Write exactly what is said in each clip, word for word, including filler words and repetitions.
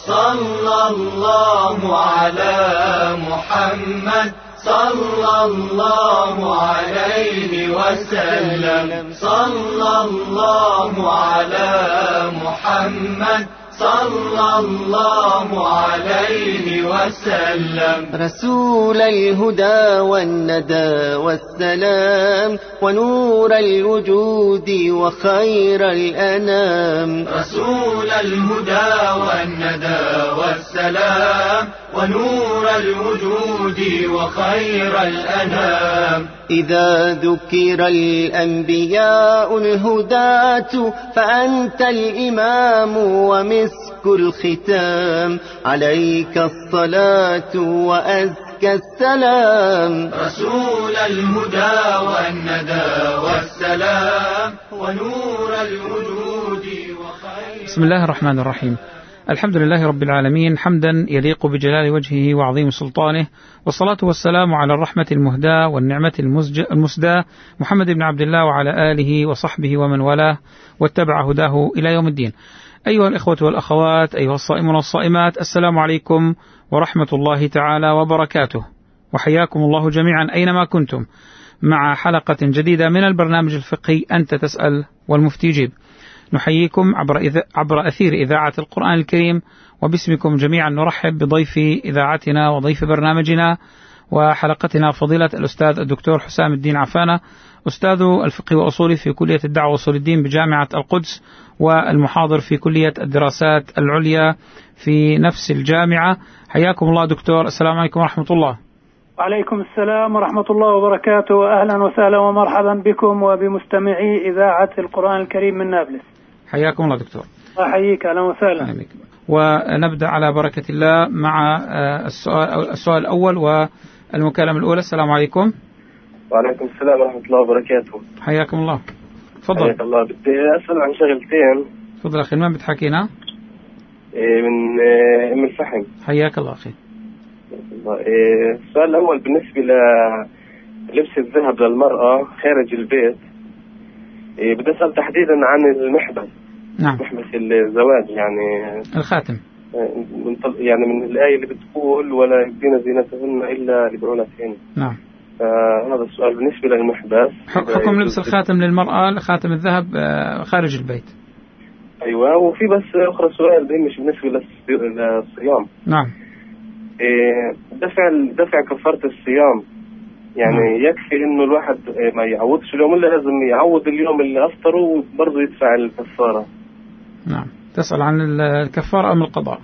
صلى الله على محمد صلى الله عليه وسلم صلى الله على محمد صلى الله عليه وسلم. رسول الهدى والندى والسلام ونور الوجود وخير الأنام. رسول الهدى والندى والسلام ونور الوجود وخير الأنام. إذا ذكر الأنبياء الهداة فأنت الإمام ومسك الختام. عليك الصلاة وأزكى السلام. رسول الهدى والندى والسلام ونور الوجود وخير. بسم الله الرحمن الرحيم. الحمد لله رب العالمين حمدا يليق بجلال وجهه وعظيم سلطانه، والصلاة والسلام على الرحمة المهداة والنعمة المسداة محمد بن عبد الله وعلى آله وصحبه ومن والاه واتبع هداه إلى يوم الدين. أيها الإخوة والأخوات، أيها الصائمون والصائمات، السلام عليكم ورحمة الله تعالى وبركاته، وحياكم الله جميعا أينما كنتم مع حلقة جديدة من البرنامج الفقهي أنت تسأل والمفتي يجيب. نحييكم عبر, إذا عبر أثير إذاعة القرآن الكريم، وباسمكم جميعا نرحب بضيف إذاعتنا وضيف برنامجنا وحلقتنا فضيلة الأستاذ الدكتور حسام الدين عفانة، أستاذ الفقه وأصوله في كلية الدعوة وأصول الدين بجامعة القدس، والمحاضر في كلية الدراسات العليا في نفس الجامعة. حياكم الله دكتور. السلام عليكم ورحمة الله. وعليكم السلام ورحمة الله وبركاته. أهلا وسهلا ومرحبا بكم وبمستمعي إذاعة القرآن الكريم من نابلس. حياكم الله دكتور. أحييك، أهلا وسهلا. ونبدأ على بركة الله مع السؤال, السؤال الأول والمكالمة الأولى. السلام عليكم. وعليكم السلام ورحمة الله وبركاته. حياكم الله. تفضل. حياك الله. بدي أسأل عن شغلتين. تفضل أخي. من بتحكينا؟ من أم الفحم. حياك الله أخي. السؤال الأول بالنسبة للبس الذهب للمرأة خارج البيت، بدي أسأل تحديدا عن المحبس. نعم. محبس الزواج، يعني الخاتم، يعني من الآية اللي بتقول ولا يبدين زينتهن إلا لبعولتهن. نعم. هذا السؤال بالنسبة للمحبس. حكم لبس الخاتم للمرأة، خاتم الذهب خارج البيت. أيوة. وفي بس أخرى سؤال مش بالنسبة للصيام. نعم. دفع دفع كفارة الصيام، يعني نعم. يكفي إنه الواحد ما يعوضش اليوم، إلا لازم يعوض اليوم اللي أفطره وبرضه يدفع الكفارة. نعم. تسأل عن الكفارة أم القضاء؟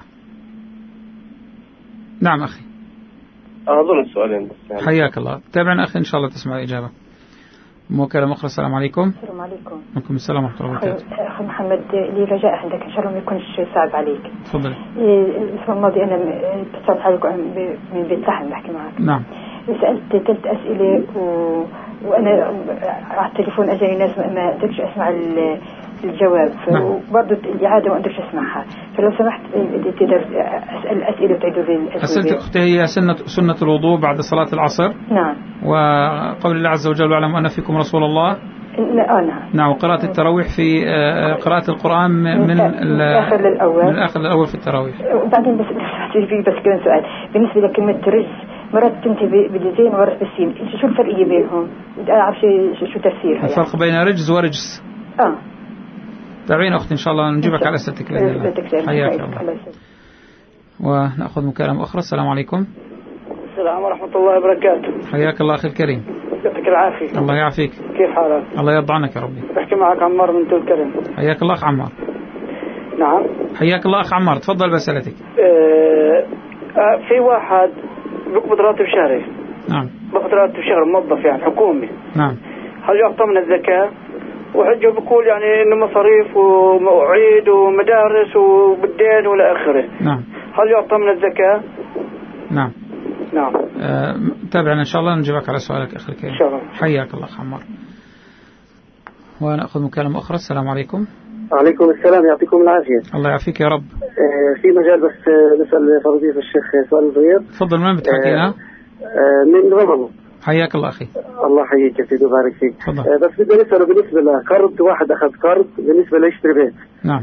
نعم أخي. أظن السؤالين بس يعني. حياك الله. تابعنا أخي إن شاء الله تسمع الإجابة. مكالمة أخرى. السلام عليكم. السلام عليكم. وعليكم السلام ورحمة الله وبركاته. أخي محمد، لي رجاء عندك إن شاء الله ما يكونش صعب عليك. تفضل. الأسبوع الماضي أنا اتصلت عليك من بيت لحم بحكي معك. نعم. سألت ثلاث أسئلة و... وأنا على التليفون أجاني ناس ما قدرتش أسمع الجواب، نعم. وبرضه الإعادة ما قدرتش أسمعها، فلو سمحت تقدر أسأل الأسئلة وتعيدوا لي. أسئلة أختي هي سنة سنة الوضوء بعد صلاة العصر. نعم. وقول الله عز وجل واعلموا أن فيكم رسول الله. نعم. نعم. وقراءة التراويح في قراءة القرآن من من الآخر للأول. من الآخر للأول في التراويح. وبعدين بس بس كمان سؤال بالنسبة لكلمة رجز، مرات تنتهي بالزين ومرات بالسين، شو الفرق بينهم؟ بدي أعرف شو شو تفسيرها. الفرق يعني. بين رجز ورجس. آه. تابعين أختي إن شاء الله نجيبك على أسئلتك بإذن الله. حياك الله. ونأخذ مكالمة أخرى. السلام عليكم. السلام ورحمة الله وبركاته. حياك الله أخي الكريم. يعطيك العافية. الله يعافيك. كيف حالك؟ الله يرضى عنك يا ربي. بحكي معك عمار من طول كرم. حياك الله أخ عمار. نعم. حياك الله أخ عمار. تفضل بأسئلتك. اه اه في واحد بيقبض راتب شهري. نعم. بيقبض راتب شهري، موظف يعني حكومي. نعم. هل يعطى من الزكاة؟ وحجه بيقول يعني إنه مصاريف ومواعيد ومدارس وبالدين ولا آخره. نعم. هل يعطى من الزكاة؟ نعم. نعم. آه تابعنا إن شاء الله نجيبك على سؤالك أخي الكريم. إن شاء الله. حياك الله أخ عمار. ونأخذ مكالمة أخرى. السلام عليكم. وعليكم السلام، يعطيكم العافية. الله يعافيك يا رب. آه في مجال بس نسأل فضيلة الشيخ سؤال صغير. تفضل. من بتحكينا؟ آه آه من رمضان. حياك الله أخي. الله يحييك يا سيدي وبارك فيك. تفضل. آه بس بدي نسأله بالنسبة لقرض، واحد أخذ قرض بالنسبة ليشتري بيت. نعم.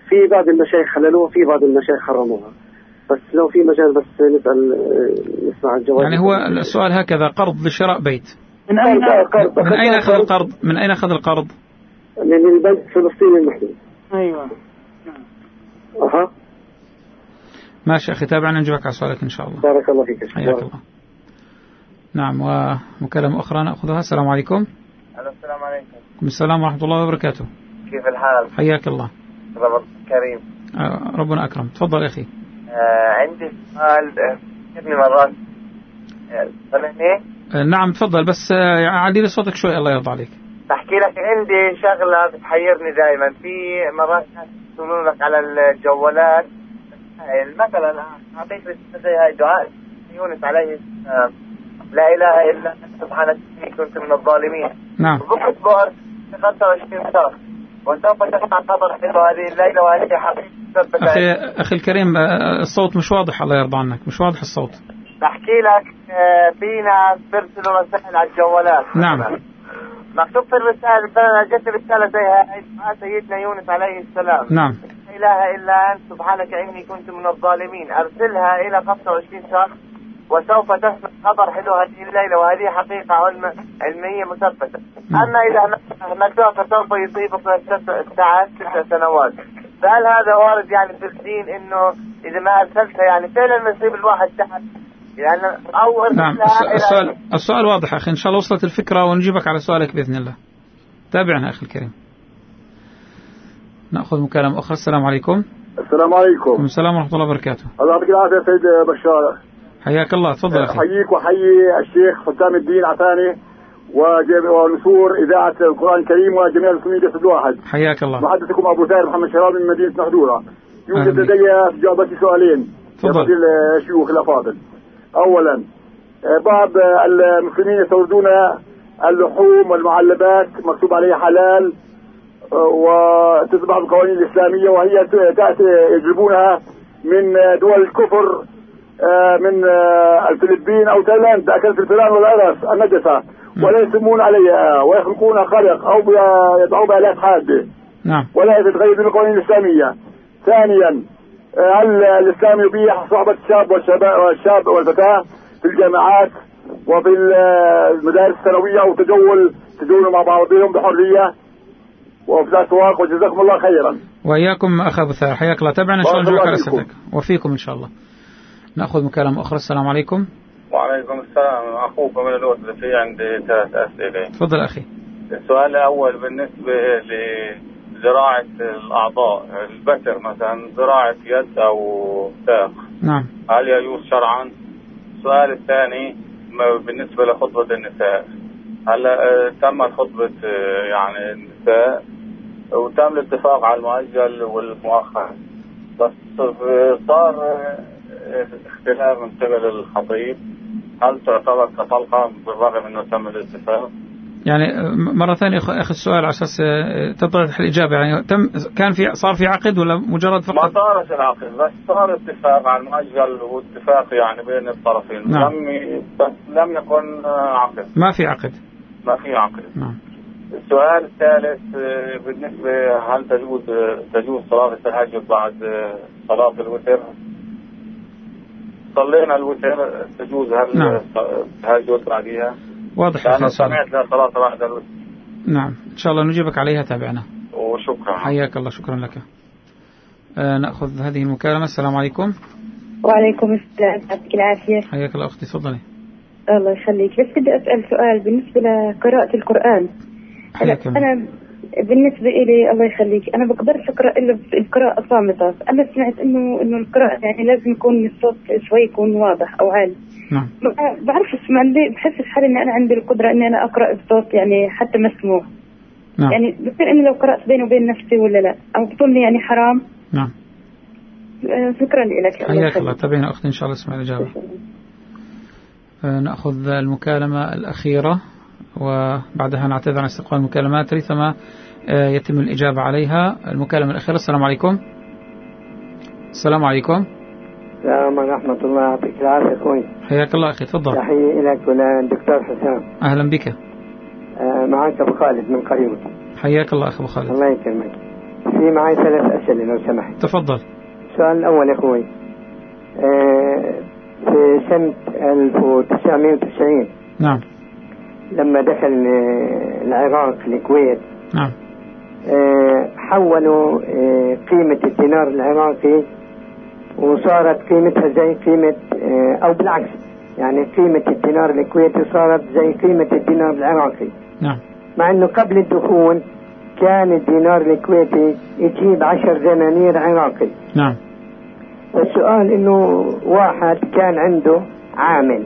في بعض المشايخ حللوها في بعض المشايخ حرموها، بس لو في مجال بس نسأل نسمع الجواب. يعني هو السؤال هكذا: قرض لشراء بيت، من أين قرض؟ من أين أخذ القرض؟ من أين أخذ القرض؟ من البنك الفلسطيني المحلي. أيوة. أها. ماشي أخي، تابعنا نجيبك على سؤالك إن شاء الله. بارك الله فيك. حياك الله. نعم، ومكالمة أخرى نأخذها. السلام عليكم. السلام عليكم. السلام ورحمة الله وبركاته. كيف الحال؟ حياك الله. رب كريم. آه ربنا أكرم. تفضل أخي. آه عندي سؤال كثير مرات. سمعني؟ آه نعم تفضل، بس آه عدي لي صوتك شوي الله يرضى عليك. بحكي لك عندي شغلة بتحيرني دائما. في مرات يقولون لك على الجوالات مثلا أعطيك زي هاي دعاء يونس عليه السلام: لا إله إلا أنت سبحانك إني كنت من الظالمين. نعم. بقيت بور خمسة وعشرين شهر وسوف تسمع خبر حلو هذه الليلة وهذه حقيقة. أخي أخي الكريم، الصوت مش واضح الله يرضى عنك، مش واضح الصوت. بحكي لك في ناس بيرسلوا رسائل على الجوالات. نعم. مكتوب في الرسالة، جت رسالة زي هاي سيدنا يونس عليه السلام: نعم. لا إله إلا أنت سبحانك إني كنت من الظالمين. أرسلها إلى خمسة وعشرين شهر وسوف تسمع خبر حلو هذه الليلة وهذه حقيقة علمية مثبتة. أما إذا نكتبها فسوف يصيبك ساعات ست سنوات. فهل هذا وارد يعني في الدين إنه إذا ما أرسلتها يعني فعلا يصيب الواحد تحت يعني أو نعم. السؤال السؤال واضح أخي، إن شاء الله وصلت الفكرة ونجيبك على سؤالك بإذن الله. تابعنا أخي الكريم. نأخذ مكالمة أخرى. السلام عليكم. السلام عليكم. السلام ورحمة الله وبركاته. الله يعطيك العافية سيد بشار. حياك الله. تفضل أخي. أحييك وحيي الشيخ حسام الدين عفاني ونسور إذاعة القرآن الكريم وجميع المسلمين جسد واحد. حياك الله. محدثكم أبو ثائر محمد شرابي من مدينة محدورة. يوجد لدي في جوابتي سؤالين. تفضل. الشيوخ الأفاضل. أولا، بعض المسلمين يستوردون اللحوم والمعلبات مكتوب عليها حلال وتتبع القوانين الإسلامية، وهي تأتي يجلبونها من دول الكفر، من الفلبين أو تايلاند، أكلت الفئران والعرس النجسة، ولا يسمون عليها ويخلقون خلق أو يضعوا بآلات حادة. نعم. ولا تتغير بالقوانين الإسلامية. ثانيا، هل الإسلام يبيح صحبة الشاب والشاب والفتاة في الجامعات وفي المدارس الثانوية أو تجول تجولوا مع بعضهم بحرية وفي الأسواق؟ وجزاكم الله خيرا. وإياكم أخ أبو ثائر، حياك الله. تابعنا إن شاء الله نجيبك على أسئلتك وفيكم إن شاء الله. نأخذ مكالمة أخرى. السلام عليكم. وعليكم السلام. أخوك من الأردن. في عندي ثلاث أسئلة. تفضل أخي. السؤال الأول بالنسبة لزراعة الأعضاء، البتر مثلا، زراعة يد أو ساق، نعم، هل يجوز شرعا؟ السؤال الثاني بالنسبة لخطبة النساء، هل تم خطبة يعني النساء وتم الاتفاق على المؤجل والمؤخر، بس صار اختلاف من قبل الخطيب، هل تعتبر كطلقة بالرغم انه تم الاتفاق؟ يعني مرة ثانية أخذ السؤال على أساس تتضح الإجابة. يعني تم كان في صار في عقد ولا مجرد فقط؟ ما صارش العقد، بس صار اتفاق على المؤجل واتفاق يعني بين الطرفين. نعم. لم بس لم يكن عقد. ما في عقد. ما في عقد. نعم. السؤال الثالث بالنسبة هل تجوز تجوز صلاة التهجد بعد صلاة الوتر؟ صلينا الوتر، تجوز هل نعم. التهجد بعديها؟ واضح. أنا سمعت لا صلاة بعد الوتر. نعم إن شاء الله نجيبك عليها. تابعنا وشكرا. حياك الله. شكرا لك. آه نأخذ هذه المكالمة. السلام عليكم. وعليكم السلام. يعطيك العافية. حياك الله أختي. تفضلي. الله يخليك. بس بدي أسأل سؤال بالنسبة لقراءة القرآن. حياك الله. أنا بالنسبة إلي الله يخليك أنا بقدرش أقرأ إلا القراءة صامتة. أنا سمعت إنه إنه القراءة يعني لازم يكون الصوت شوي يكون واضح أو عالي. نعم. بعرف اسمع لي بحس حالي إن أنا عندي القدرة إني أنا أقرأ بصوت يعني حتى مسموع. نعم. يعني بصير إني لو قرأت بيني وبين نفسي ولا لا، أو بطلني يعني حرام. نعم. شكرا لك. حياك الله. تابعنا أختي إن شاء الله اسمع الإجابة. نأخذ المكالمة الأخيرة وبعدها نعتذر عن استقبال المكالمات ريثما يتم الإجابة عليها. المكالمة الأخيرة. السلام عليكم. السلام عليكم. السلام ورحمة الله. يعطيك العافية أخوي. حياك الله أخي. تفضل. تحية لك وللدكتور حسام. أهلا بك. آه معك أبو خالد من قريب. حياك الله أخي أبو خالد. الله يكرمك. في معي ثلاث أسئلة لو سمحت. تفضل. السؤال الأول يا أخوي، آه في سنة ألف وتسعمائة وتسعين نعم لما دخل العراق الكويت نعم آه حولوا آه قيمة الدينار العراقي وصارت قيمتها زي قيمة آه أو بالعكس، يعني قيمة الدينار الكويتي صارت زي قيمة الدينار العراقي. نعم. مع انه قبل الدخول كان الدينار الكويتي يجيب عشر دنانير عراقي. نعم. والسؤال انه واحد كان عنده عامل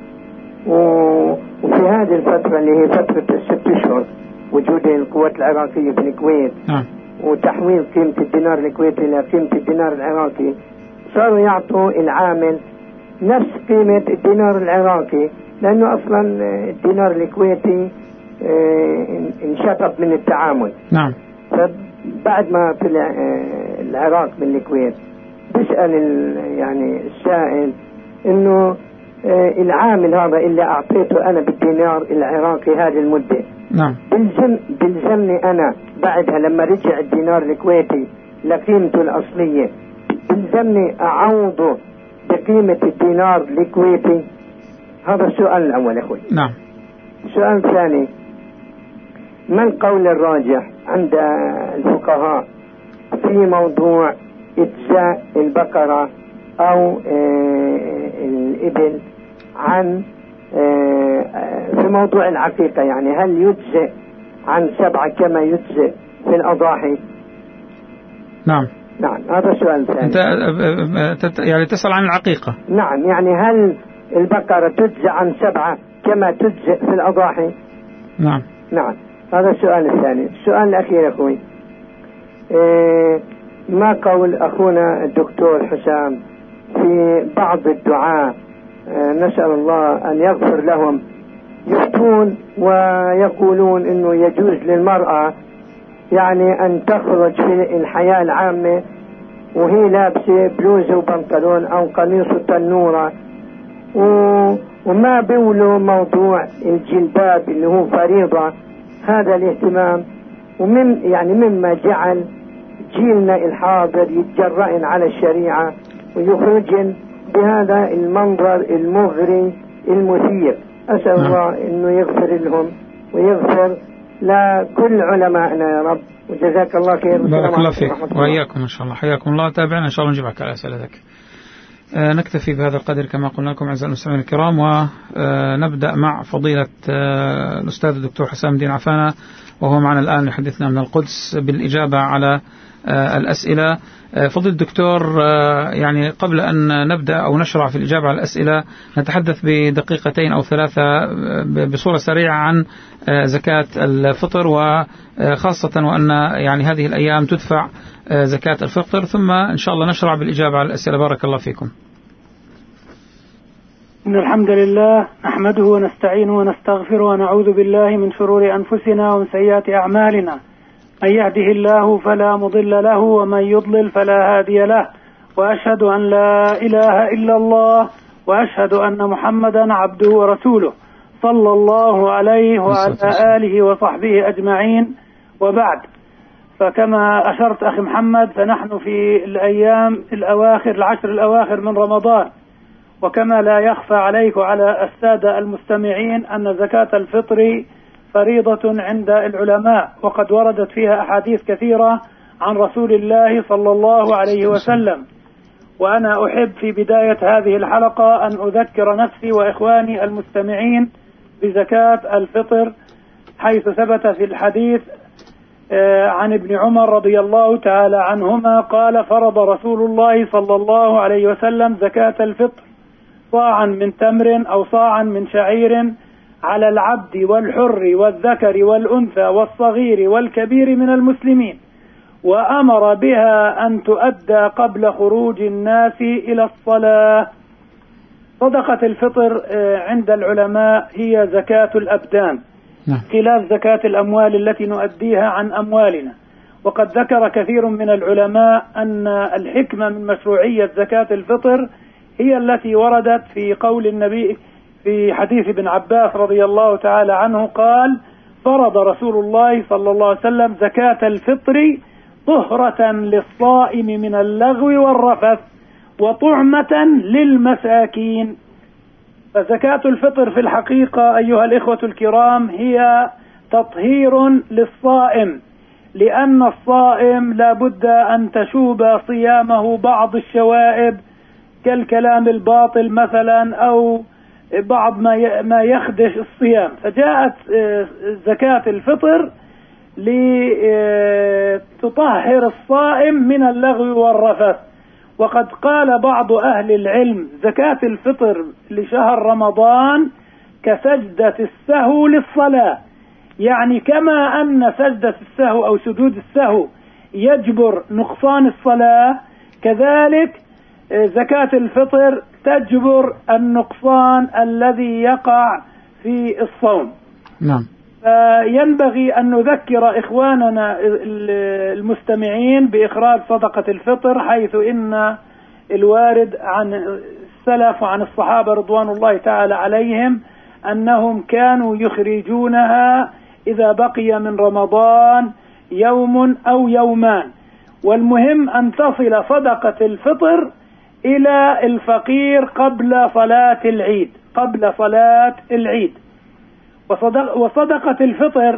وفي هذه الفترة اللي هي فترة الست اشهر وجود القوات العراقية في الكويت نعم. وتحويل قيمة الدينار الكويتي الى قيمة الدينار العراقي، صاروا يعطوا العامل نفس قيمة الدينار العراقي، لأنه أصلا الدينار الكويتي انشطب من التعامل. نعم. فبعد ما طلع العراق من الكويت بيسأل يعني السائل إنه العامل هذا اللي أعطيته أنا بالدينار العراقي هذه المدة، نعم، بلزم بلزمني أنا بعدها لما رجع الدينار الكويتي لقيمته الأصلية بلزمني أعوضه بقيمة الدينار الكويتي؟ هذا السؤال الأول يا أخوي. نعم. السؤال الثاني، ما القول الراجح عند الفقهاء في موضوع إجزاء البقرة أو الإبل عن في موضوع العقيقة؟ يعني هل يجزئ عن سبعة كما يجزئ في الأضاحي؟ نعم. نعم، هذا السؤال الثاني. أنت يعني تسأل عن العقيقة. نعم، يعني هل البقرة تجزئ عن سبعة كما تجزئ في الأضاحي؟ نعم. نعم، هذا السؤال الثاني. السؤال الأخير يا أخوي، إيه ما قول أخونا الدكتور حسام في بعض الدعاء، إيه نسأل الله أن يغفر لهم، يفتون ويقولون إنه يجوز للمرأة يعني أن تخرج في الحياة العامة وهي لابسة بلوزة وبنطلون أو قميص وتنورة، وما بيولوا موضوع الجلباب اللي هو فريضة هذا الاهتمام، ومن يعني مما جعل جيلنا الحاضر يتجرأن على الشريعة ويخرجن بهذا المنظر المغري المثير. أسأل نعم. الله إنه يغفر لهم ويغفر لكل علمائنا يا رب، وجزاك الله خير. بارك الله فيك وإياكم إن شاء الله. حياكم الله. تابعنا إن شاء الله نجيبك على أسئلتك. آه نكتفي بهذا القدر كما قلنا لكم أعزائي المستمعين الكرام، ونبدأ مع فضيلة آه الأستاذ الدكتور حسام الدين عفانة، وهو معنا الآن يحدثنا من القدس بالإجابة على آه الأسئلة. آه فضيلة الدكتور، آه يعني قبل أن نبدأ أو نشرع في الإجابة على الأسئلة نتحدث بدقيقتين أو ثلاثة بصورة سريعة عن آه زكاة الفطر، وخاصة وأن يعني هذه الأيام تدفع زكاة الفطر، ثم إن شاء الله نشرع بالإجابة على الأسئلة. بارك الله فيكم. إن الحمد لله نحمده ونستعينه ونستغفره ونعوذ بالله من شرور أنفسنا ومن سيئات أعمالنا، من يهده الله فلا مضل له ومن يضلل فلا هادي له، وأشهد أن لا إله إلا الله وأشهد أن محمدا عبده ورسوله صلى الله عليه وعلى آله وصحبه أجمعين، وبعد. فكما أشرت أخي محمد، فنحن في الأيام الأواخر العشر الأواخر من رمضان، وكما لا يخفى عليك وعلى السادة المستمعين أن زكاة الفطر فريضة عند العلماء، وقد وردت فيها أحاديث كثيرة عن رسول الله صلى الله عليه وسلم. وأنا أحب في بداية هذه الحلقة أن أذكر نفسي وإخواني المستمعين بزكاة الفطر، حيث ثبت في الحديث عن ابن عمر رضي الله تعالى عنهما قال: فرض رسول الله صلى الله عليه وسلم زكاة الفطر صاعا من تمر أو صاعا من شعير على العبد والحر والذكر والأنثى والصغير والكبير من المسلمين، وأمر بها أن تؤدى قبل خروج الناس إلى الصلاة. صدقة الفطر عند العلماء هي زكاة الأبدان، خلاف زكاة الأموال التي نؤديها عن أموالنا. وقد ذكر كثير من العلماء أن الحكمة من مشروعية زكاة الفطر هي التي وردت في قول النبي في حديث ابن عباس رضي الله تعالى عنه قال: فرض رسول الله صلى الله عليه وسلم زكاة الفطر طهرة للصائم من اللغو والرفث وطعمة للمساكين. فزكاة الفطر في الحقيقة أيها الإخوة الكرام هي تطهير للصائم، لأن الصائم لا بد أن تشوب صيامه بعض الشوائب كالكلام الباطل مثلا أو بعض ما يخدش الصيام. فجاءت زكاة الفطر لتطهر الصائم من اللغو والرفث. وقد قال بعض أهل العلم زكاة الفطر لشهر رمضان كسجدة السهو للصلاة، يعني كما أن سجدة السهو أو سجود السهو يجبر نقصان الصلاة، كذلك زكاة الفطر تجبر النقصان الذي يقع في الصوم. نعم. فينبغي أن نذكر إخواننا المستمعين بإخراج صدقة الفطر، حيث إن الوارد عن السلف وعن الصحابة رضوان الله تعالى عليهم أنهم كانوا يخرجونها إذا بقي من رمضان يوم أو يومان. والمهم أن تصل صدقة الفطر إلى الفقير قبل صلاة العيد قبل صلاة العيد. وصدقة الفطر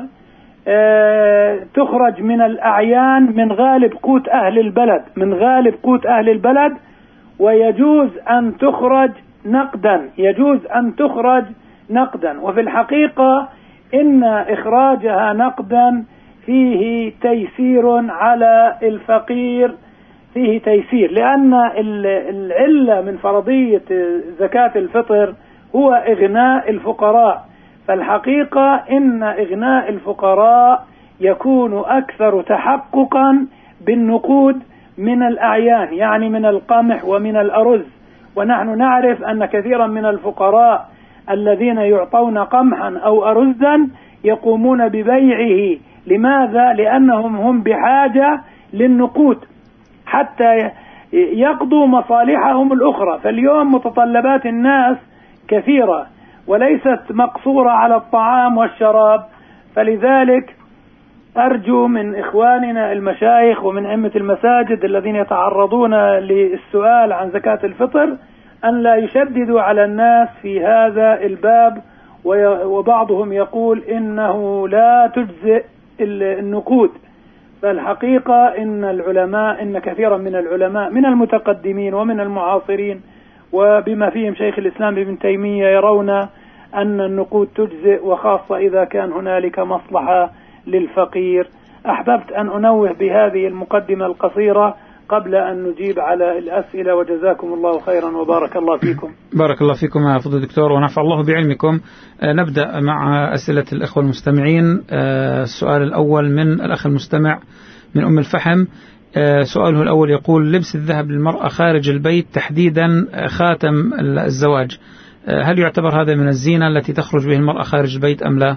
تخرج من الأعيان من غالب قوت أهل البلد من غالب قوت أهل البلد ويجوز أن تخرج نقدا يجوز أن تخرج نقدا وفي الحقيقة إن إخراجها نقدا فيه تيسير على الفقير فيه تيسير لأن العلة من فرضية زكاة الفطر هو إغناء الفقراء. فالحقيقة إن إغناء الفقراء يكون أكثر تحققا بالنقود من الأعيان، يعني من القمح ومن الأرز. ونحن نعرف أن كثيرا من الفقراء الذين يعطون قمحا أو أرزا يقومون ببيعه. لماذا؟ لأنهم هم بحاجة للنقود حتى يقضوا مصالحهم الأخرى. فاليوم متطلبات الناس كثيرة وليست مقصورة على الطعام والشراب. فلذلك أرجو من إخواننا المشايخ ومن أئمة المساجد الذين يتعرضون للسؤال عن زكاة الفطر أن لا يشددوا على الناس في هذا الباب. وبعضهم يقول إنه لا تجزئ النقود. فالحقيقة إن العلماء إن كثيرا من العلماء من المتقدمين ومن المعاصرين وبما فيهم شيخ الإسلام ابن تيمية يرون أن النقود تجزئ، وخاصة إذا كان هنالك مصلحة للفقير. أحببت أن أنوه بهذه المقدمة القصيرة قبل أن نجيب على الأسئلة، وجزاكم الله خيرا وبارك الله فيكم. بارك الله فيكم يا فضيلة الدكتور ونفع الله بعلمكم. نبدأ مع أسئلة الأخوة المستمعين. السؤال الأول من الأخ المستمع من أم الفحم. سؤاله الأول يقول: لبس الذهب للمرأة خارج البيت تحديدا خاتم الزواج، هل يعتبر هذا من الزينة التي تخرج به المرأة خارج البيت أم لا؟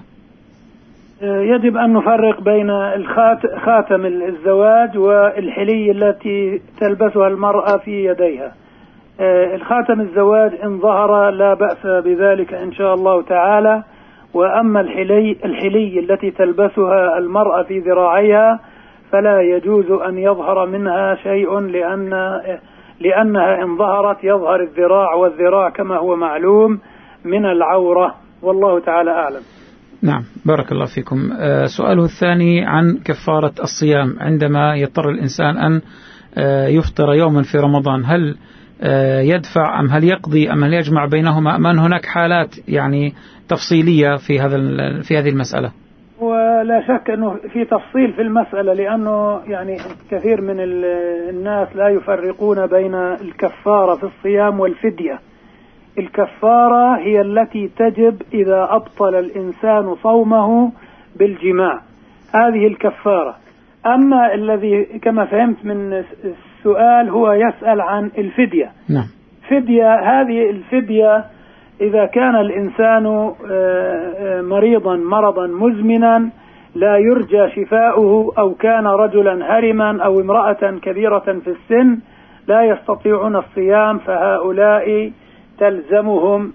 يجب أن نفرق بين خاتم الزواج والحلي التي تلبسها المرأة في يديها. الخاتم الزواج إن ظهر لا بأس بذلك إن شاء الله تعالى. وأما الحلي, الحلي التي تلبسها المرأة في ذراعيها فلا يجوز أن يظهر منها شيء، لأن لأنها إن ظهرت يظهر الذراع، والذراع كما هو معلوم من العورة، والله تعالى أعلم. نعم، بارك الله فيكم. آه سؤاله الثاني عن كفارة الصيام عندما يضطر الإنسان أن آه يفطر يوما في رمضان، هل آه يدفع أم هل يقضي أم هل يجمع بينهما أم أن هناك حالات يعني تفصيلية في هذا في هذه المسألة؟ ولا شك أنه في تفصيل في المسألة، لأنه يعني كثير من الناس لا يفرقون بين الكفارة في الصيام والفدية. الكفارة هي التي تجب إذا أبطل الإنسان صومه بالجماع، هذه الكفارة. أما الذي كما فهمت من السؤال هو يسأل عن الفدية. نعم. فدية، هذه الفدية إذا كان الإنسان مريضا مرضا مزمنا لا يرجى شفاؤه، أو كان رجلا هرما أو امرأة كبيرة في السن لا يستطيعون الصيام، فهؤلاء تلزمهم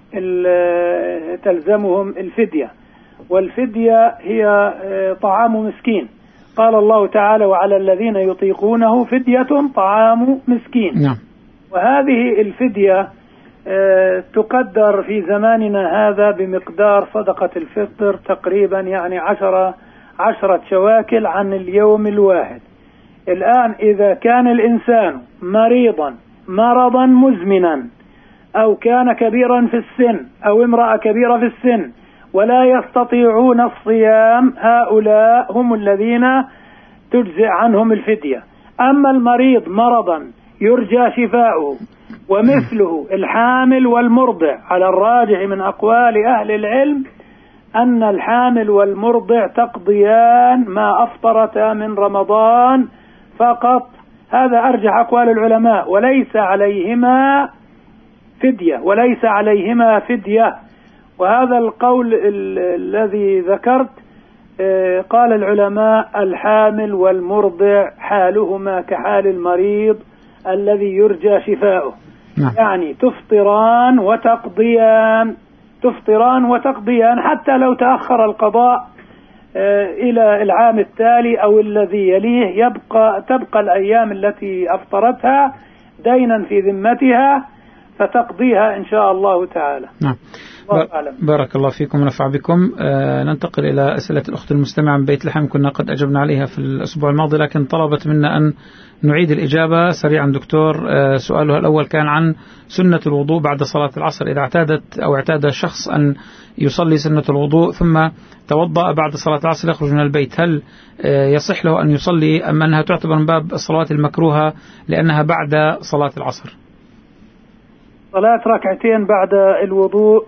تلزمهم الفدية. والفدية هي طعام مسكين، قال الله تعالى وعلى الذين يطيقونه فدية طعام مسكين. نعم. وهذه الفدية تقدر في زماننا هذا بمقدار صدقة الفطر تقريبا يعني عشرة عشرة شواكل عن اليوم الواحد. الآن إذا كان الإنسان مريضا مرضا مزمنا أو كان كبيرا في السن أو امرأة كبيرة في السن ولا يستطيعون الصيام، هؤلاء هم الذين تجزئ عنهم الفدية. أما المريض مرضا يرجى شفاؤه ومثله الحامل والمرضع، على الراجح من أقوال أهل العلم أن الحامل والمرضع تقضيان ما أفطرتا من رمضان فقط، هذا أرجح أقوال العلماء، وليس عليهما فدية وليس عليهما فدية. وهذا القول الذي ذكرت قال العلماء الحامل والمرضع حالهما كحال المريض الذي يرجى شفاؤه. نعم. يعني تفطران وتقضيان تفطران وتقضيان حتى لو تأخر القضاء إلى العام التالي أو الذي يليه، يبقى تبقى الأيام التي أفطرتها دينا في ذمتها فتقضيها إن شاء الله تعالى. نعم. بارك الله فيكم ونفع بكم. آه ننتقل إلى أسئلة الأخت المستمعة من بيت لحم، كنا قد أجبنا عليها في الأسبوع الماضي لكن طلبت منا أن نعيد الإجابة سريعا. دكتور، آه سؤالها الأول كان عن سنة الوضوء بعد صلاة العصر، إذا اعتادت أو اعتاد شخص أن يصلي سنة الوضوء ثم توضأ بعد صلاة العصر يخرج من البيت، هل آه يصح له أن يصلي أم أنها تعتبر من باب الصلاة المكروهة لأنها بعد صلاة العصر؟ صلاة ركعتين بعد الوضوء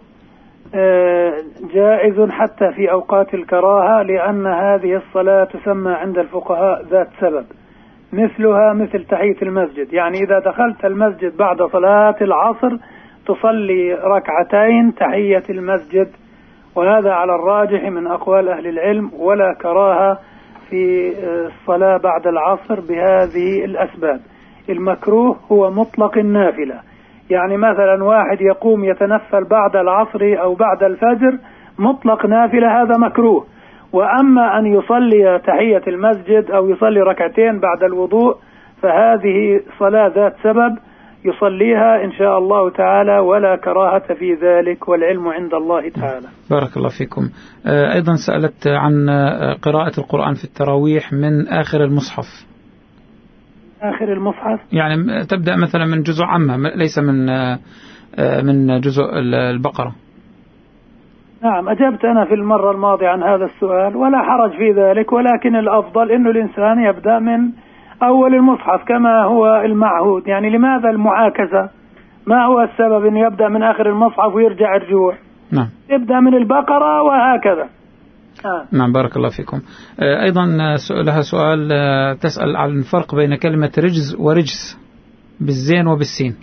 جائز حتى في أوقات الكراهة، لأن هذه الصلاة تسمى عند الفقهاء ذات سبب، مثلها مثل تحية المسجد. يعني إذا دخلت المسجد بعد صلاة العصر تصلي ركعتين تحية المسجد، وهذا على الراجح من أقوال أهل العلم، ولا كراهة في الصلاة بعد العصر بهذه الأسباب. المكروه هو مطلق النافلة، يعني مثلا واحد يقوم يتنفل بعد العصر أو بعد الفجر مطلق نافلة، هذا مكروه. وأما أن يصلي تحية المسجد أو يصلي ركعتين بعد الوضوء فهذه صلاة ذات سبب يصليها إن شاء الله تعالى، ولا كراهة في ذلك، والعلم عند الله تعالى. بارك الله فيكم. أيضا سألت عن قراءة القرآن في التراويح من آخر المصحف. آخر المصحف يعني تبدأ مثلا من جزء عامة ليس من من جزء البقرة. نعم، أجبت أنا في المرة الماضية عن هذا السؤال ولا حرج في ذلك، ولكن الأفضل إنه الإنسان يبدأ من أول المصحف كما هو المعهود. يعني لماذا المعاكسة؟ ما هو السبب إنه يبدأ من آخر المصحف ويرجع الرجوع؟ نعم، يبدأ من البقرة وهكذا. آه. نعم، بارك الله فيكم. آه أيضا لها سؤال، آه تسأل عن الفرق بين كلمة رجز ورجس بالزين وبالسين.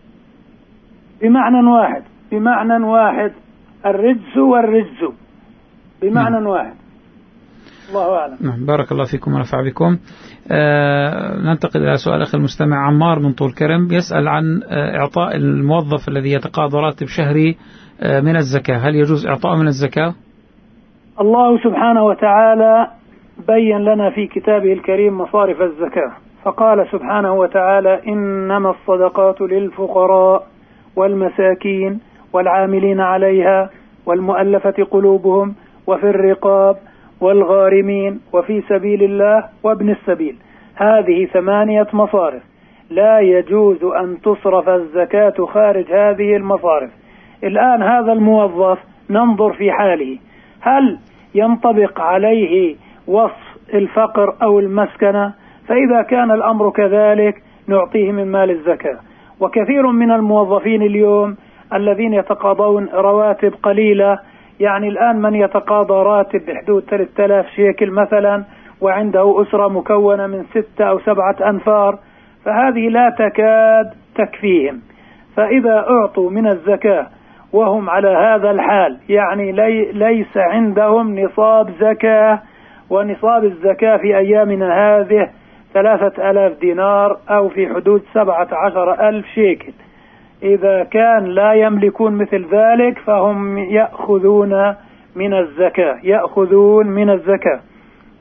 بمعنى واحد بمعنى واحد الرجز والرجز بمعنى نعم. واحد. الله أعلم. نعم، بارك الله فيكم ونفع بكم. آه ننتقل إلى سؤال أخي المستمع عمار من طول كرم، يسأل عن آه إعطاء الموظف الذي يتقاضى راتب شهري آه من الزكاة، هل يجوز إعطاءه من الزكاة؟ الله سبحانه وتعالى بين لنا في كتابه الكريم مصارف الزكاة، فقال سبحانه وتعالى إنما الصدقات للفقراء والمساكين والعاملين عليها والمؤلفة قلوبهم وفي الرقاب والغارمين وفي سبيل الله وابن السبيل. هذه ثمانية مصارف لا يجوز أن تصرف الزكاة خارج هذه المصارف. الآن هذا الموظف ننظر في حاله، هل ينطبق عليه وصف الفقر أو المسكنة؟ فإذا كان الأمر كذلك نعطيه من مال الزكاة. وكثير من الموظفين اليوم الذين يتقاضون رواتب قليلة، يعني الآن من يتقاضى راتب بحدود ثلاثة آلاف شيكل مثلا وعنده أسرة مكونة من ستة أو سبعة أنفار، فهذه لا تكاد تكفيهم. فإذا أعطوا من الزكاة وهم على هذا الحال، يعني لي ليس عندهم نصاب زكاة، ونصاب الزكاة في أيامنا هذه ثلاثة آلاف دينار أو في حدود سبعة عشر ألف شيكل. إذا كان لا يملكون مثل ذلك فهم يأخذون من الزكاة يأخذون من الزكاة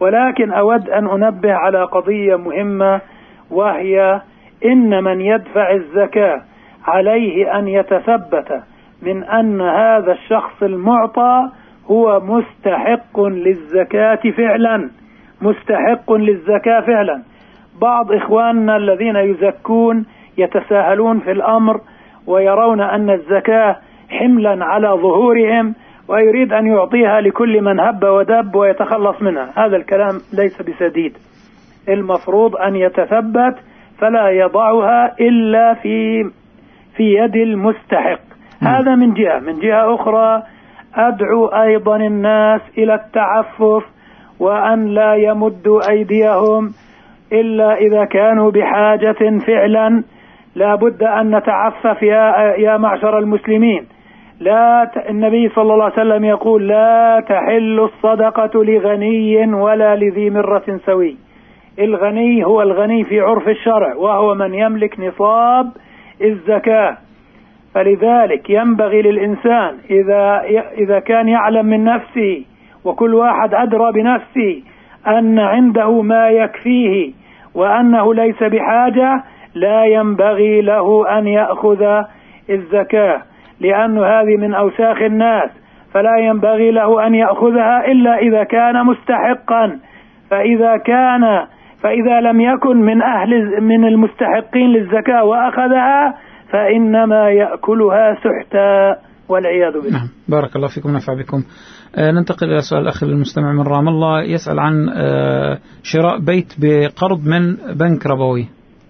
ولكن أود أن أنبه على قضية مهمة، وهي إن من يدفع الزكاة عليه أن يتثبت من أن هذا الشخص المعطى هو مستحق للزكاة فعلا، مستحق للزكاة فعلا. بعض إخواننا الذين يزكون يتساهلون في الأمر ويرون أن الزكاة حملا على ظهورهم، ويريد أن يعطيها لكل من هب ودب ويتخلص منها. هذا الكلام ليس بسديد. المفروض أن يتثبت فلا يضعها إلا في في يد المستحق. هذا من جهة. من جهة أخرى أدعو أيضا الناس إلى التعفف، وأن لا يمدوا أيديهم إلا إذا كانوا بحاجة فعلا. لا بد أن نتعفف يا, يا معشر المسلمين. لا ت... النبي صلى الله عليه وسلم يقول: لا تحل الصدقة لغني ولا لذي مرة سوي. الغني هو الغني في عرف الشرع، وهو من يملك نصاب الزكاة. فلذلك ينبغي للإنسان إذا إذا كان يعلم من نفسه، وكل واحد أدرى بنفسه، أن عنده ما يكفيه وأنه ليس بحاجة، لا ينبغي له أن يأخذ الزكاة، لأن هذه من أوساخ الناس، فلا ينبغي له أن يأخذها إلا إذا كان مستحقا. فإذا كان فإذا لم يكن من أهل من المستحقين للزكاة وأخذها، فإنما يأكلها سحتا والعياذ بالله. نعم. بارك الله فيكم ونفع بكم. آه ننتقل إلى سؤال الأخ المستمع من رام الله، يسأل عن آه شراء بيت بقرض من بنك ربوي.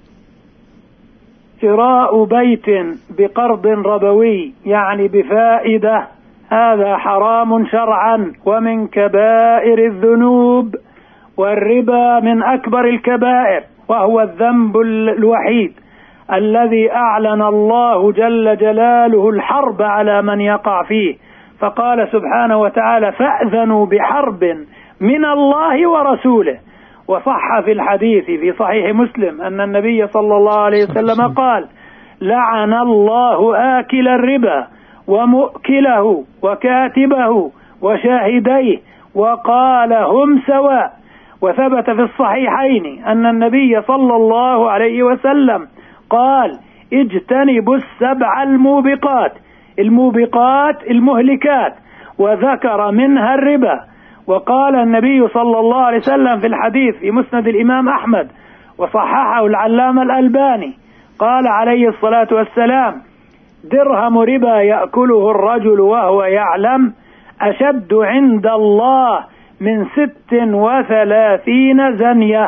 شراء بيت بقرض ربوي يعني بفائدة، هذا حرام شرعا ومن كبائر الذنوب، والربا من أكبر الكبائر، وهو الذنب الوحيد الذي أعلن الله جل جلاله الحرب على من يقع فيه، فقال سبحانه وتعالى: فأذنوا بحرب من الله ورسوله. وصح في الحديث في صحيح مسلم أن النبي صلى الله عليه وسلم قال: لعن الله آكل الربا ومؤكله وكاتبه وشاهديه وقال هم سواء. وثبت في الصحيحين أن النبي صلى الله عليه وسلم قال: اجتنبوا السبع الموبقات، الموبقات المهلكات، وذكر منها الربا. وقال النبي صلى الله عليه وسلم في الحديث في مسند الإمام أحمد وصححه العلامة الألباني، قال عليه الصلاة والسلام: درهم ربا يأكله الرجل وهو يعلم أشد عند الله من ست وثلاثين زنية.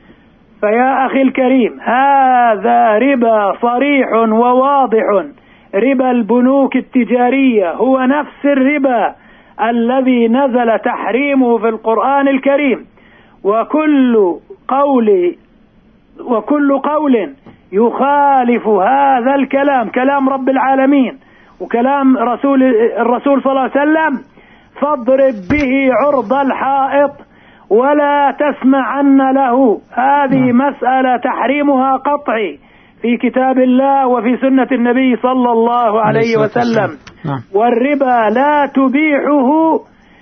فيا أخي الكريم، هذا ربا صريح وواضح. ربا البنوك التجارية هو نفس الربا الذي نزل تحريمه في القرآن الكريم، وكل قول وكل قول يخالف هذا الكلام، كلام رب العالمين وكلام رسول الرسول صلى الله عليه وسلم، فاضرب به عرض الحائط ولا تسمعن له. هذه مسألة تحريمها قطعي في كتاب الله وفي سنة النبي صلى الله عليه وسلم. والربا لا تبيحه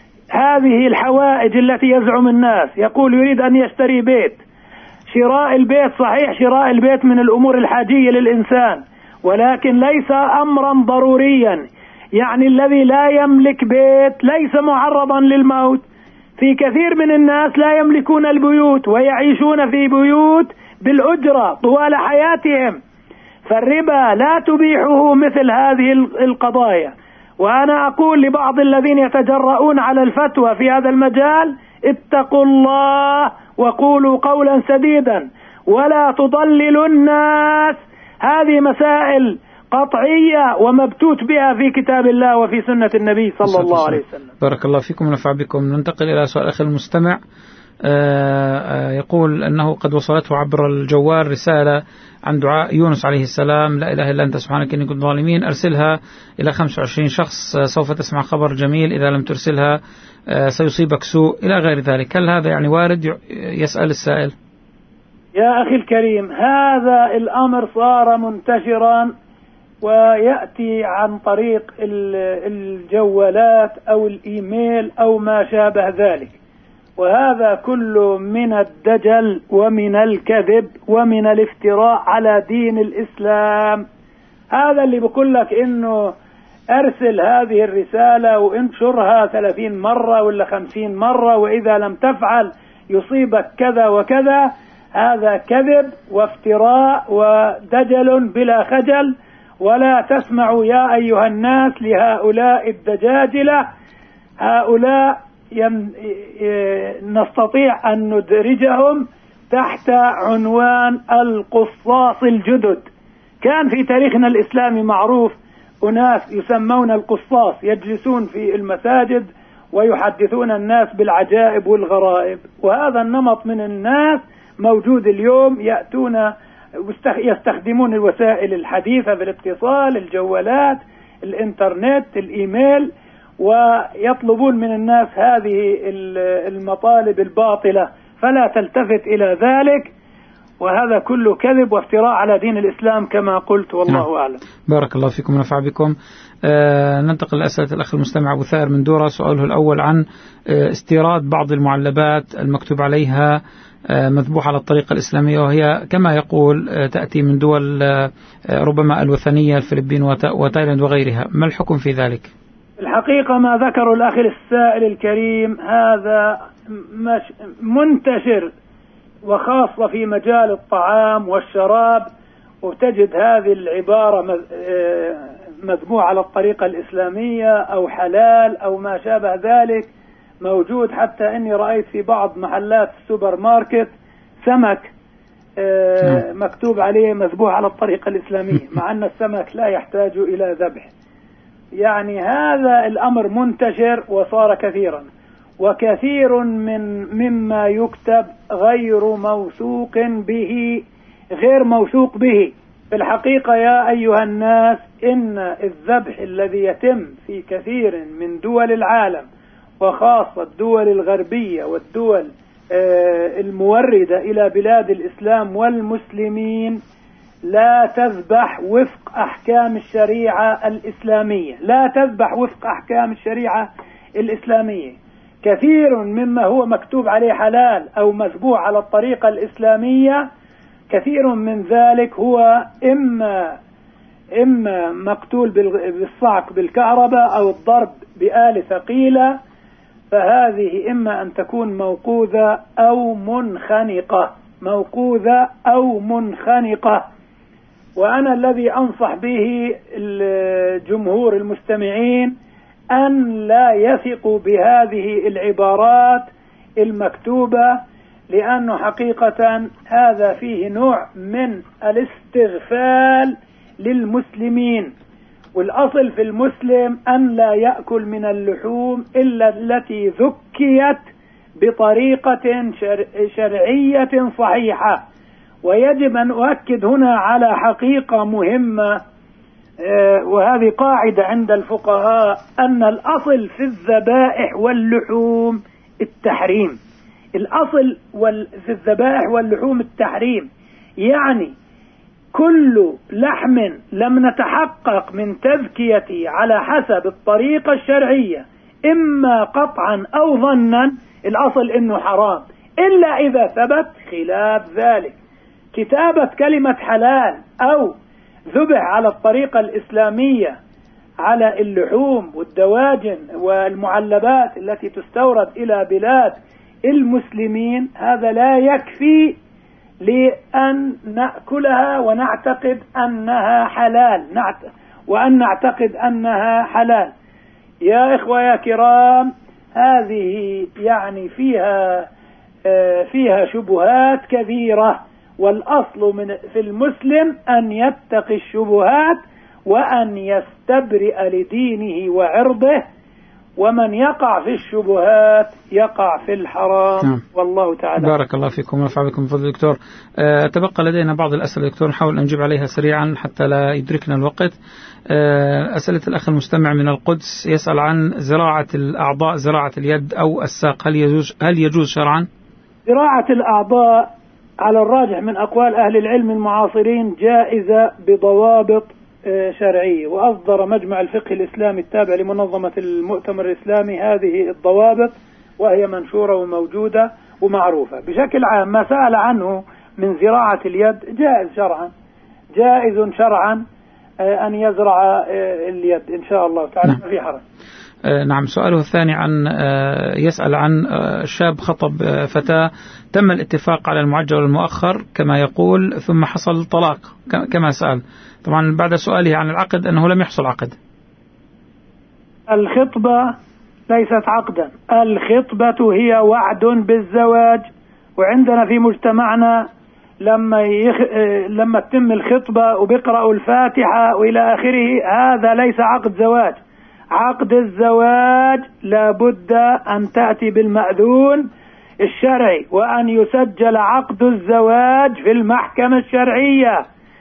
هذه الحوائج التي يزعم الناس. يقول يريد أن يشتري بيت، شراء البيت صحيح، شراء البيت من الأمور الحاجية للإنسان، ولكن ليس أمرا ضروريا. يعني الذي لا يملك بيت ليس معرضا للموت. في كثير من الناس لا يملكون البيوت ويعيشون في بيوت بالأجرة طوال حياتهم، فالربا لا تبيحه مثل هذه القضايا. وأنا أقول لبعض الذين يتجرؤون على الفتوى في هذا المجال: اتقوا الله وقولوا قولا سديدا ولا تضللوا الناس. هذه مسائل قطعية ومبتوت بها في كتاب الله وفي سنة النبي صلى الله عليه وسلم. بارك الله فيكم ونفع بكم. ننتقل إلى سؤال أخي المستمع، يقول أنه قد وصلته عبر الجوال رسالة عن دعاء يونس عليه السلام: لا إله إلا أنت سبحانك إني كنت ظالمين، أرسلها إلى خمسة وعشرين شخص، سوف تسمع خبر جميل، إذا لم ترسلها سيصيبك سوء، إلى غير ذلك. هل هذا يعني وارد؟ يسأل السائل. يا أخي الكريم، هذا الأمر صار منتشرا ويأتي عن طريق الجوالات أو الإيميل أو ما شابه ذلك، وهذا كله من الدجل ومن الكذب ومن الافتراء على دين الإسلام. هذا اللي بقول لك إنه أرسل هذه الرسالة وانشرها ثلاثين مرة ولا خمسين مرة، وإذا لم تفعل يصيبك كذا وكذا. هذا كذب وافتراء ودجل بلا خجل. ولا تسمعوا يا أيها الناس لهؤلاء الدجاجلة. هؤلاء ين... نستطيع أن ندرجهم تحت عنوان القصاص الجدد. كان في تاريخنا الإسلامي معروف أناس يسمون القصاص، يجلسون في المساجد ويحدثون الناس بالعجائب والغرائب، وهذا النمط من الناس موجود اليوم. يأتون يستخدمون الوسائل الحديثة في الاتصال، الجوالات، الإنترنت، الإيميل، ويطلبون من الناس هذه المطالب الباطلة، فلا تلتفت إلى ذلك. وهذا كله كذب وافتراء على دين الإسلام كما قلت، والله أعلم. بارك الله فيكم ونفع بكم. آه ننتقل لأسئلة الأخ المستمع أبو ثائر من دورة. سؤاله الأول عن آه استيراد بعض المعلبات المكتوب عليها آه مذبوحة على الطريقة الإسلامية، وهي كما يقول آه تأتي من دول آه ربما الوثنية، الفلبين وتايلاند وغيرها. ما الحكم في ذلك؟ الحقيقة ما ذكر الأخ السائل الكريم هذا منتشر، وخاصة في مجال الطعام والشراب، وتجد هذه العبارة مذبوحة على الطريقة الإسلامية أو حلال أو ما شابه ذلك موجود. حتى أني رأيت في بعض محلات السوبر ماركت سمك مكتوب عليه مذبوح على الطريقة الإسلامية، مع أن السمك لا يحتاج إلى ذبح. يعني هذا الأمر منتشر وصار كثيرا، وكثير من مما يكتب غير موثوق به غير موثوق به. في الحقيقة يا أيها الناس، إن الذبح الذي يتم في كثير من دول العالم، وخاصة الدول الغربية والدول الموردة إلى بلاد الإسلام والمسلمين، لا تذبح وفق أحكام الشريعة الإسلامية، لا تذبح وفق أحكام الشريعة الإسلامية. كثير مما هو مكتوب عليه حلال أو مذبوح على الطريقة الإسلامية، كثير من ذلك هو إما إما مقتول بالصعق بالكهرباء أو الضرب بآلة ثقيلة، فهذه إما أن تكون موقوذة أو منخنقة، موقوذة أو منخنقة. وأنا الذي أنصح به الجمهور المستمعين أن لا يثقوا بهذه العبارات المكتوبة، لأنه حقيقة هذا فيه نوع من الاستغفال للمسلمين. والأصل في المسلم أن لا يأكل من اللحوم إلا التي ذكيت بطريقة شرعية صحيحة. ويجب أن أؤكد هنا على حقيقة مهمة، وهذه قاعدة عند الفقهاء، أن الأصل في الذبائح واللحوم التحريم. الأصل في الذبائح واللحوم التحريم، يعني كل لحم لم نتحقق من تذكيته على حسب الطريقة الشرعية إما قطعا أو ظنا، الأصل إنه حرام، إلا إذا ثبت خلاف ذلك. كتابة كلمة حلال أو ذبح على الطريقة الإسلامية على اللحوم والدواجن والمعلبات التي تستورد إلى بلاد المسلمين، هذا لا يكفي لأن نأكلها ونعتقد أنها حلال وأن نعتقد أنها حلال. يا إخوة يا كرام، هذه يعني فيها فيها شبهات كثيرة، والأصل من في المسلم أن يتقي الشبهات وأن يستبرئ لدينه وعرضه، ومن يقع في الشبهات يقع في الحرام. نعم. والله تعالى. بارك الله فيكم ونفع بكم فضل دكتور. أه تبقى لدينا بعض الأسئلة دكتور، نحاول أن نجيب عليها سريعا حتى لا يدركنا الوقت. أه أسئلة الأخ المستمع من القدس يسأل عن زراعة الأعضاء، زراعة اليد أو الساق، هل يجوز هل يجوز شرعا؟ زراعة الأعضاء على الراجح من أقوال أهل العلم المعاصرين جائزة بضوابط شرعية، وأصدر مجمع الفقه الإسلامي التابع لمنظمة المؤتمر الإسلامي هذه الضوابط، وهي منشورة وموجودة ومعروفة. بشكل عام ما سأل عنه من زراعة اليد جائز شرعا، جائز شرعا أن يزرع اليد إن شاء الله تعالى، ما في حرج. نعم. سؤاله الثاني عن يسأل عن شاب خطب فتاة، تم الاتفاق على المعجل والمؤخر كما يقول، ثم حصل طلاق كما سأل. طبعا بعد سؤاله عن العقد أنه لم يحصل عقد. الخطبة ليست عقدا، الخطبة هي وعد بالزواج، وعندنا في مجتمعنا لما يخ... لما تتم الخطبة وبيقرأوا الفاتحة وإلى آخره، هذا ليس عقد زواج. عقد الزواج لابد أن تأتي بالمأذون الشرعي، وأن يسجل عقد الزواج في المحكمة الشرعية.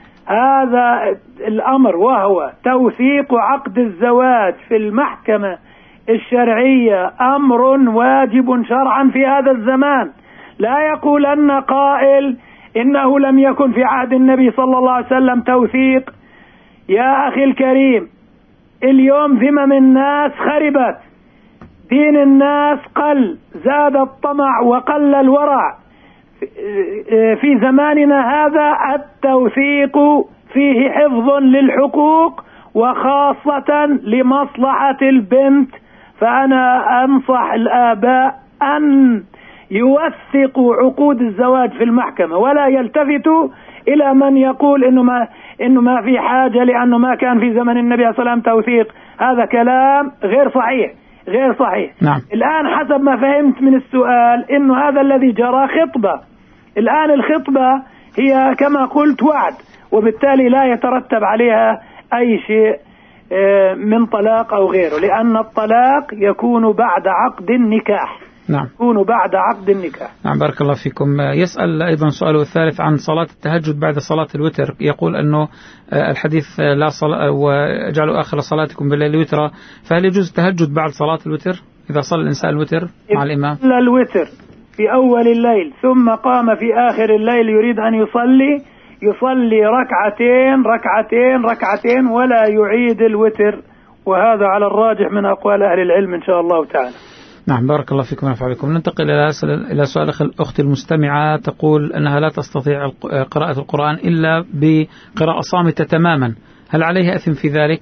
هذا الأمر، وهو توثيق عقد الزواج في المحكمة الشرعية أمر واجب شرعا في هذا الزمان. لا يقولن قائل إنه لم يكن في عهد النبي صلى الله عليه وسلم توثيق. يا أخي الكريم، اليوم ذمم الناس خربت، دين الناس قل، زاد الطمع وقل الورع. في زماننا هذا التوثيق فيه حفظ للحقوق وخاصة لمصلحة البنت، فأنا أنصح الآباء أن يوثقوا عقود الزواج في المحكمة، ولا يلتفتوا إلى من يقول إنه ما إنه ما في حاجة لأنه ما كان في زمن النبي صلى الله عليه وسلم توثيق. هذا كلام غير صحيح، غير صحيح. نعم. الآن حسب ما فهمت من السؤال إنه هذا الذي جرى خطبة. الآن الخطبة هي كما قلت وعد، وبالتالي لا يترتب عليها أي شيء من طلاق أو غيره، لأن الطلاق يكون بعد عقد النكاح. نعم. يكون بعد عقد النكاح. نعم، بارك الله فيكم. يسأل أيضا سؤاله الثالث عن صلاة التهجد بعد صلاة الوتر، يقول أنه الحديث لا صلاة وجعلوا آخر صلاتكم بالليل وترا، فهل يجوز التهجد بعد صلاة الوتر إذا صلى الإنسان الوتر مع الإمام؟ صلى الوتر في أول الليل ثم قام في آخر الليل يريد أن يصلي، يصلي ركعتين ركعتين ركعتين ولا يعيد الوتر، وهذا على الراجح من أقوال أهل العلم إن شاء الله تعالى. نعم، بارك الله فيكم ونفع بكم. ننتقل إلى سؤال أختي المستمعة، تقول أنها لا تستطيع قراءة القرآن إلا بقراءة صامتة تماما، هل عليها إثم في ذلك؟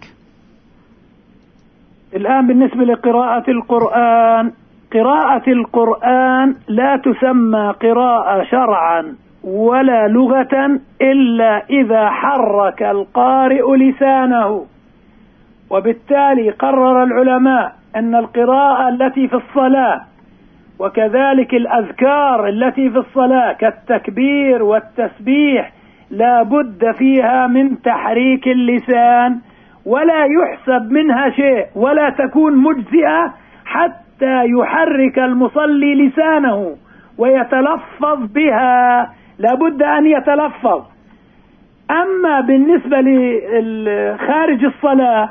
الآن بالنسبة لقراءة القرآن، قراءة القرآن لا تسمى قراءة شرعا ولا لغة إلا إذا حرك القارئ لسانه، وبالتالي قرر العلماء أن القراءة التي في الصلاة وكذلك الأذكار التي في الصلاة كالتكبير والتسبيح لا بد فيها من تحريك اللسان، ولا يحسب منها شيء ولا تكون مجزئة حتى يحرك المصلي لسانه ويتلفظ بها، لا بد أن يتلفظ. أما بالنسبة لخارج الصلاة،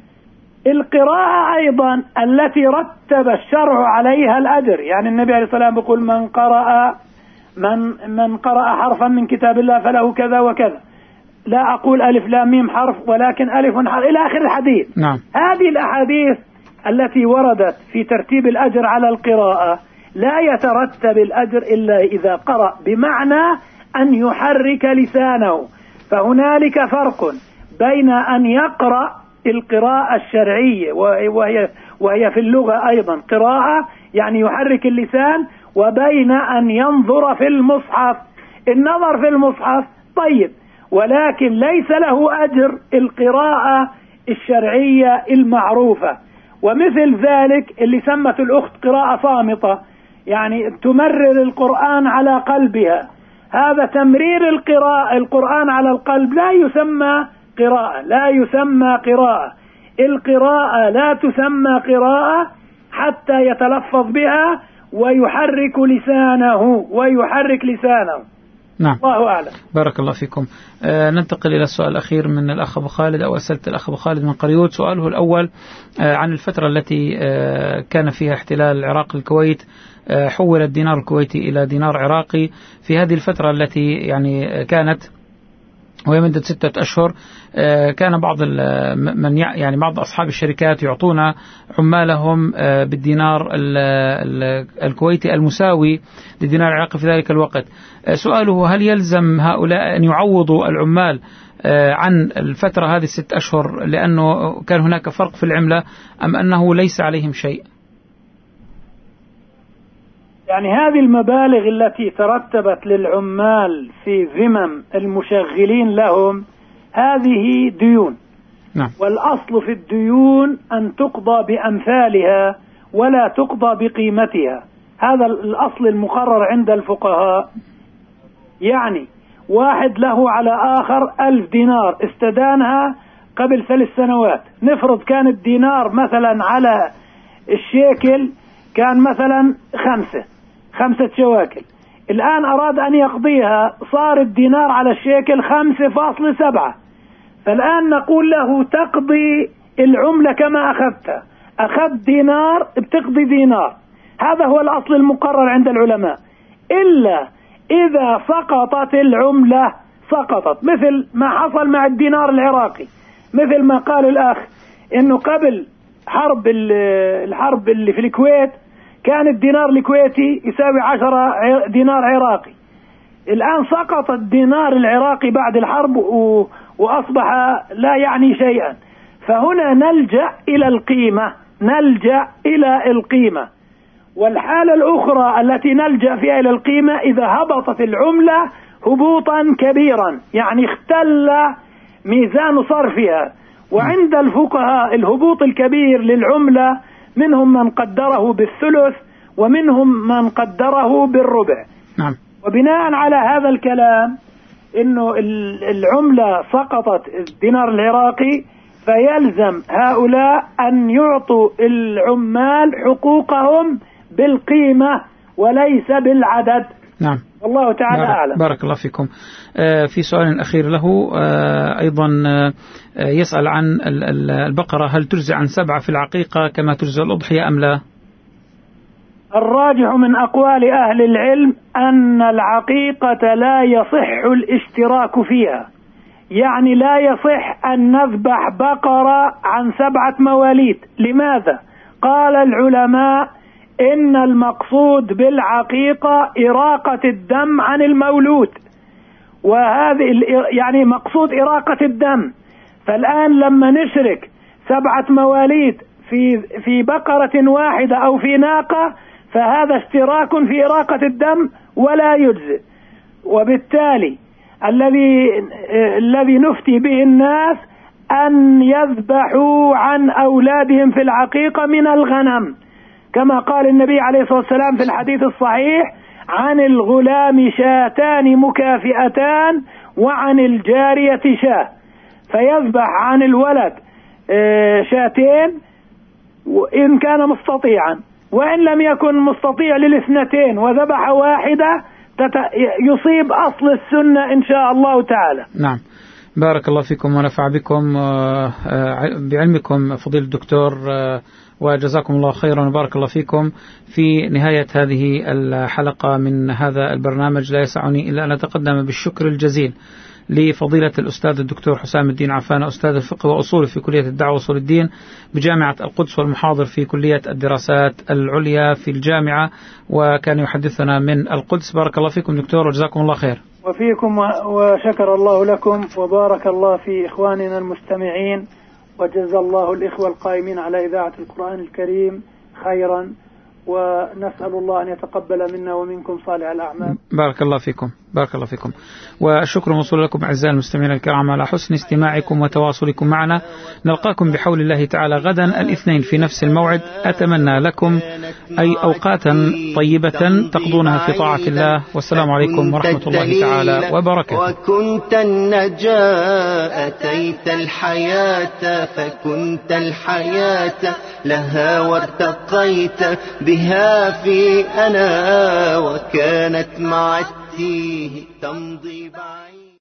القراءة أيضا التي رتب الشرع عليها الأجر، يعني النبي عليه الصلاة والسلام يقول من قرأ من من قرأ حرفا من كتاب الله فله كذا وكذا، لا أقول ألف لام ميم حرف ولكن ألف حرف إلى آخر الحديث. نعم. هذه الأحاديث التي وردت في ترتيب الأجر على القراءة لا يترتب الأجر إلا إذا قرأ، بمعنى أن يحرك لسانه. فهنالك فرق بين أن يقرأ القراءة الشرعية وهي وهي في اللغة أيضا قراءة يعني يحرك اللسان، وبين أن ينظر في المصحف. النظر في المصحف طيب، ولكن ليس له أجر القراءة الشرعية المعروفة. ومثل ذلك اللي سمت الأخت قراءة صامتة، يعني تمرر القرآن على قلبها، هذا تمرير القراءة القرآن على القلب لا يسمى قراءة، لا يسمى قراءة. القراءة لا تسمى قراءة حتى يتلفظ بها ويحرك لسانه ويحرك لسانه. نعم. الله أعلم. بارك الله فيكم. آه ننتقل إلى السؤال الأخير من الأخ أبو خالد أو أسئلة الأخ أبو خالد من قريوت. سؤاله الأول آه عن الفترة التي آه كان فيها احتلال العراق الكويت، آه حول الدينار الكويتي إلى دينار عراقي. في هذه الفترة التي يعني كانت وهي مدة ستة أشهر. كان بعض من يعني بعض أصحاب الشركات يعطون عمالهم بالدينار الكويتي المساوي للدينار العراقي في ذلك الوقت. سؤاله: هل يلزم هؤلاء أن يعوضوا العمال عن الفترة هذه الست أشهر لأنه كان هناك فرق في العملة، أم أنه ليس عليهم شيء؟ يعني هذه المبالغ التي ترتبت للعمال في ذمم المشغلين لهم هذه ديون. نعم. والأصل في الديون أن تقضى بأمثالها ولا تقضى بقيمتها. هذا الأصل المقرر عند الفقهاء. يعني واحد له على آخر ألف دينار استدانها قبل ثلاث سنوات، نفرض كان الدينار مثلا على الشيكل كان مثلا خمسة خمسة شواكل، الآن أراد أن يقضيها صار الدينار على الشيكل خمسة فاصلة سبعة، فالآن نقول له تقضي العملة كما أخذتها، أخذ دينار بتقضي دينار. هذا هو الأصل المقرر عند العلماء، إلا إذا سقطت العملة سقطت، مثل ما حصل مع الدينار العراقي، مثل ما قال الأخ إنه قبل حرب الحرب اللي في الكويت كان الدينار الكويتي يساوي عشرة دينار عراقي، الآن سقط الدينار العراقي بعد الحرب وأصبح لا يعني شيئا. فهنا نلجأ إلى القيمة، نلجأ إلى القيمة. والحالة الأخرى التي نلجأ فيها إلى القيمة إذا هبطت العملة هبوطا كبيرا، يعني اختل ميزان صرفها. وعند الفقهاء الهبوط الكبير للعملة منهم من قدره بالثلث ومنهم من قدره بالربع. نعم. وبناء على هذا الكلام إنه العملة سقطت الدينار العراقي، فيلزم هؤلاء أن يعطوا العمال حقوقهم بالقيمة وليس بالعدد. نعم. والله تعالى بارك أعلم. بارك الله فيكم. آه في سؤال أخير له آه أيضا آه يسأل عن البقرة، هل تجزي عن سبعة في العقيقة كما تجزي الأضحية أم لا؟ الراجح من أقوال أهل العلم أن العقيقة لا يصح الاشتراك فيها، يعني لا يصح أن نذبح بقرة عن سبعة مواليد. لماذا؟ قال العلماء إن المقصود بالعقيقة إراقة الدم عن المولود، وهذه يعني مقصود إراقة الدم. فالآن لما نشرك سبعة مواليد في في بقرة واحدة أو في ناقة فهذا اشتراك في إراقة الدم ولا يجزئ. وبالتالي الذي الذي نفتي به الناس أن يذبحوا عن أولادهم في العقيقة من الغنم، كما قال النبي عليه الصلاة والسلام في الحديث الصحيح: عن الغلام شاتان مكافئتان وعن الجارية شاة. فيذبح عن الولد شاتين إن كان مستطيعا، وإن لم يكن مستطيع للاثنتين وذبح واحدة يصيب أصل السنة إن شاء الله تعالى. نعم. بارك الله فيكم ونفع بكم بعلمكم فضيلة الدكتور، وجزاكم الله خيرا وبارك الله فيكم. في نهاية هذه الحلقة من هذا البرنامج لا يسعني إلا أن أتقدم بالشكر الجزيل لفضيلة الأستاذ الدكتور حسام الدين عفان، أستاذ الفقه وأصوله في كلية الدعوة وأصول الدين بجامعة القدس، والمحاضر في كلية الدراسات العليا في الجامعة، وكان يحدثنا من القدس. بارك الله فيكم دكتور وجزاكم الله خير. وفيكم وشكر الله لكم، وبارك الله في إخواننا المستمعين، وجزا الله الإخوة القائمين على إذاعة القرآن الكريم خيرا، ونسأل الله أن يتقبل منا ومنكم صالح الأعمال. بارك الله فيكم. بارك الله فيكم. والشكر موصول لكم أعزائي المستمعين الكرام على حسن استماعكم وتواصلكم معنا. نلقاكم بحول الله تعالى غدا الاثنين في نفس الموعد. أتمنى لكم أي أوقاتا طيبة تقضونها في طاعة الله، والسلام عليكم ورحمة الله تعالى وبركاته. وكنت النجاة أتيت الحياة، فكنت الحياة لها وارتقيت بها في أنا، وكانت مع التيه تمضي بعيد.